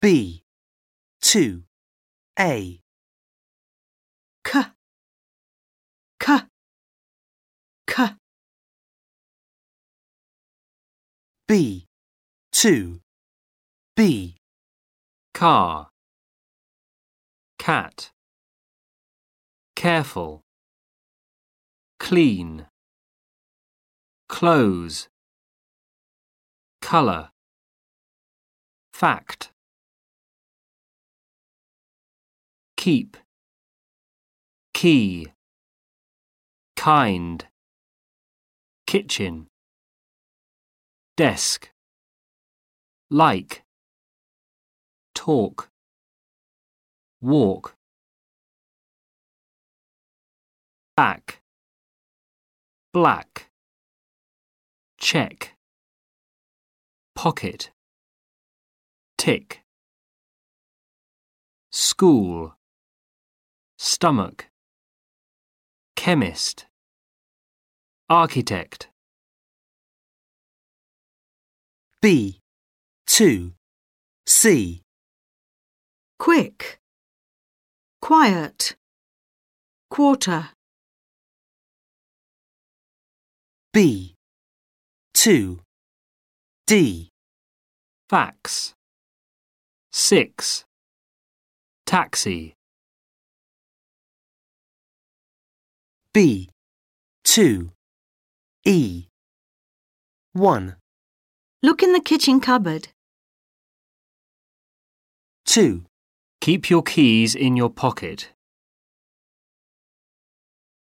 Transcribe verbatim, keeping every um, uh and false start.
B. two. A. K. K. K. B. two. B. Car. Cat. Careful. Clean. Close. Colour. Fact. Keep. Key. Kind. Kitchen. Desk. Like. Talk. Walk. Back. Black. Check. Pocket. Tick. School. Stomach. Chemist. Architect. B. two. C. Quick. Quiet. Quarter. B. two. D. Fax. Six. Taxi. B. two. E. one. Look in the kitchen cupboard. two. Keep your keys in your pocket.